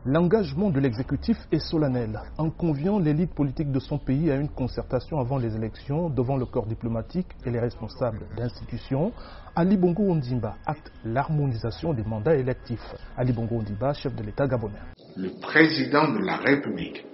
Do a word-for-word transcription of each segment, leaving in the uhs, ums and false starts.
L'engagement de l'exécutif est solennel. En conviant l'élite politique de son pays à une concertation avant les élections devant le corps diplomatique et les responsables d'institutions, Ali Bongo Ondimba acte l'harmonisation des mandats électifs. Ali Bongo Ondimba, chef de l'État gabonais. Le président de la République,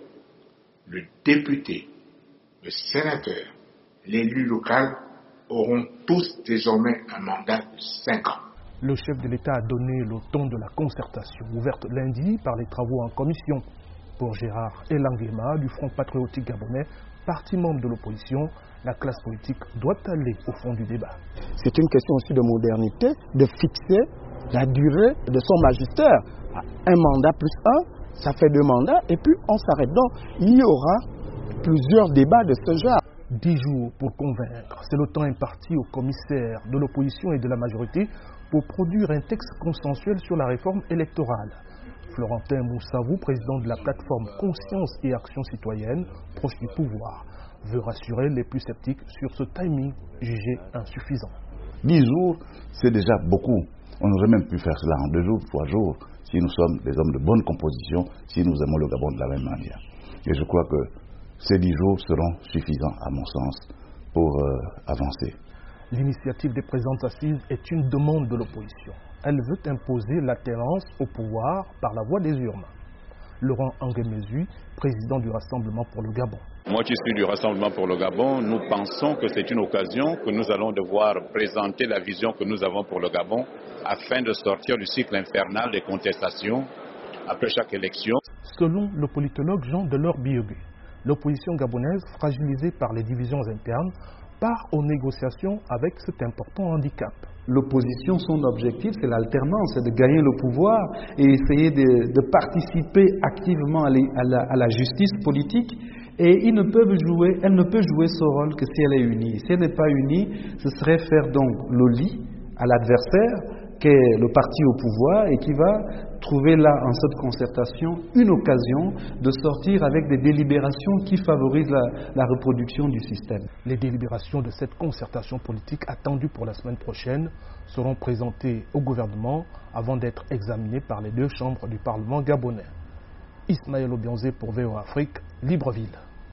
le député, le sénateur, l'élu local auront tous désormais un mandat de cinq ans. Le chef de l'État a donné le ton de la concertation, ouverte lundi par les travaux en commission. Pour Gérard Elangema du Front patriotique gabonais, parti membre de l'opposition, la classe politique doit aller au fond du débat. C'est une question aussi de modernité, de fixer la durée de son magistère. Un mandat plus un, ça fait deux mandats, et puis on s'arrête. Donc, il y aura plusieurs débats de ce genre. Dix jours pour convaincre, c'est le temps imparti aux commissaires de l'opposition et de la majorité pour produire un texte consensuel sur la réforme électorale. Florentin Moussavou, président de la plateforme Conscience et Action Citoyenne, proche du pouvoir, veut rassurer les plus sceptiques sur ce timing jugé insuffisant. Dix jours, c'est déjà beaucoup. On aurait même pu faire cela en deux jours, trois jours, si nous sommes des hommes de bonne composition, si nous aimons le Gabon de la même manière. Et je crois que ces dix jours seront suffisants, à mon sens, pour euh, avancer. L'initiative des présentes assises est une demande de l'opposition. Elle veut imposer l'alternance au pouvoir par la voie des urnes. Laurent Anguemezu, président du Rassemblement pour le Gabon. Moi qui suis du Rassemblement pour le Gabon, nous pensons que c'est une occasion que nous allons devoir présenter la vision que nous avons pour le Gabon afin de sortir du cycle infernal des contestations après chaque élection. Selon le politologue Jean Delors-Biégu, l'opposition gabonaise, fragilisée par les divisions internes, part aux négociations avec cet important handicap. L'opposition, son objectif, c'est l'alternance, c'est de gagner le pouvoir et essayer de, de participer activement à, les, à, la, à la justice politique. Et ils ne peuvent jouer, elle ne peut jouer ce rôle que si elle est unie. Si elle n'est pas unie, ce serait faire donc le lit à l'adversaire, qui est le parti au pouvoir, et qui va trouver là, en cette concertation, une occasion de sortir avec des délibérations qui favorisent la, la reproduction du système. Les délibérations de cette concertation politique attendue pour la semaine prochaine seront présentées au gouvernement avant d'être examinées par les deux chambres du Parlement gabonais. Ismaël Obionzé pour V O Afrique, Libreville.